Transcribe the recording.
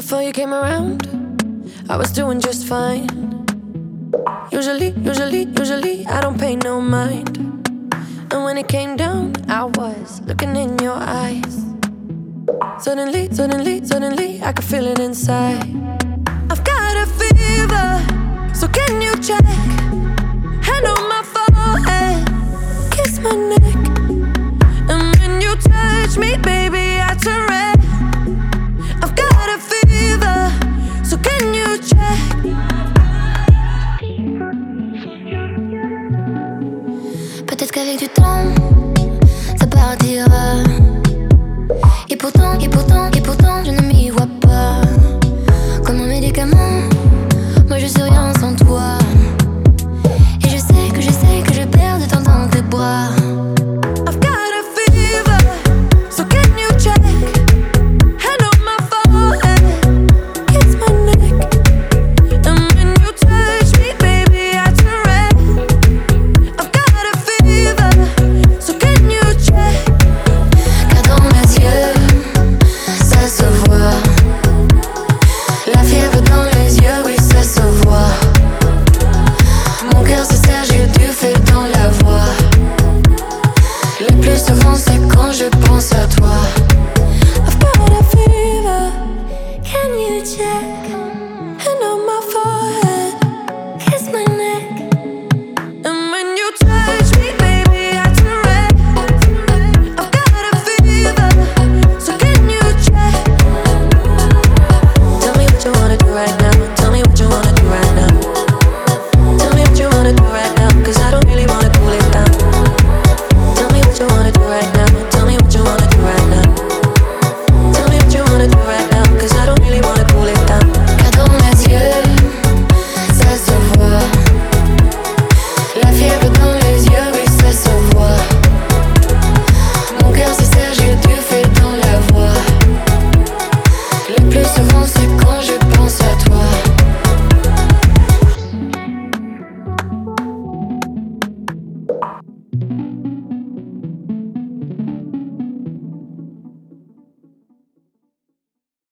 Before you came around, I was doing just fine. Usually, I don't pay no mind. And when it came down, I was looking in your eyes. Suddenly, I could feel it inside. I've got a fever, so can you check? Hand on my forehead, kiss my neck. And when you touch me, baby, I turn red. I've got a fever, so can you check? Peut-être qu'avec du temps, ça partira. Et pourtant